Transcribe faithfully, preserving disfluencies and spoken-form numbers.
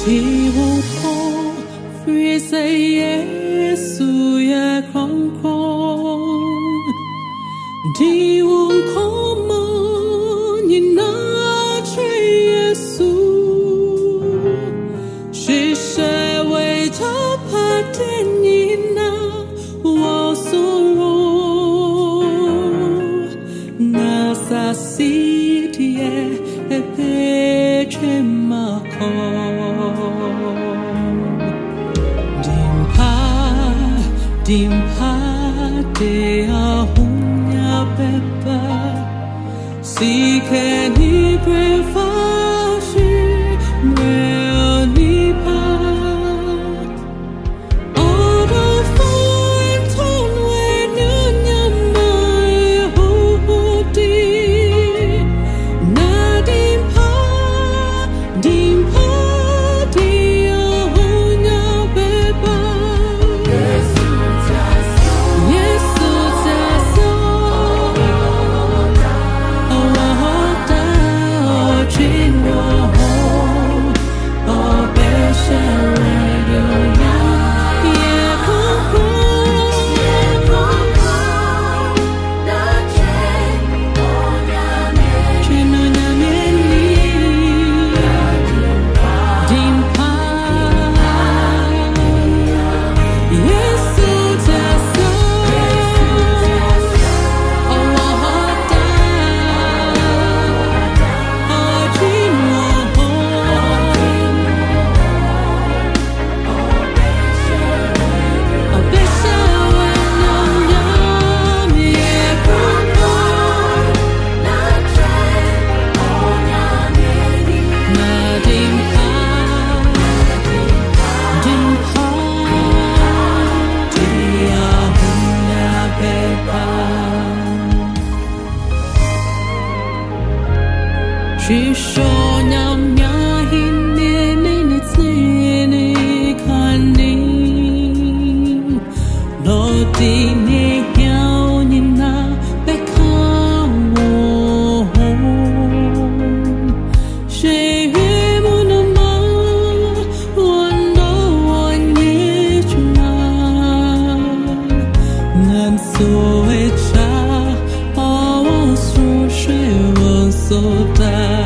He won't fall, free say yes, yeah, crown crown. He won't come on, you know, yes, she say, wait up, at any now, was so Nasa city, a page in my Dimpa de ahunya beba, si can he prefashi meonipa. Odo fine ton when you my hodi, na dimpa dimpa de ahunya beba. She show nyam yahin ne ne tsene kani no di ne yao ni na bekawo she mo no ma wando wanye chuma nan so echa awo so she was so da